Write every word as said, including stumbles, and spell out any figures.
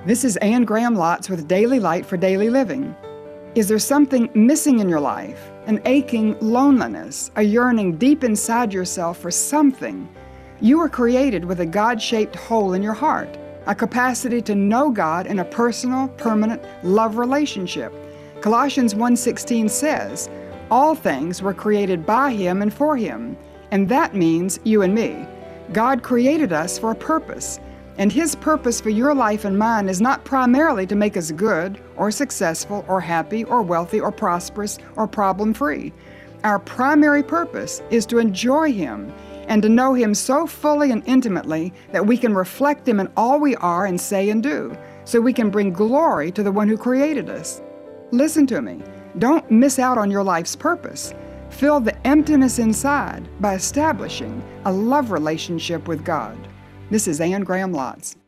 This is Anne Graham Lotz with Daily Light for Daily Living. Is there something missing in your life? An aching loneliness, a yearning deep inside yourself for something? You were created with a God-shaped hole in your heart, a capacity to know God in a personal, permanent love relationship. Colossians one sixteen says, "All things were created by Him and for Him," and that means you and me. God created us for a purpose, and His purpose for your life and mine is not primarily to make us good or successful or happy or wealthy or prosperous or problem-free. Our primary purpose is to enjoy Him and to know Him so fully and intimately that we can reflect Him in all we are and say and do, so we can bring glory to the one who created us. Listen to me. Don't miss out on your life's purpose. Fill the emptiness inside by establishing a love relationship with God. This is Anne Graham Lotz.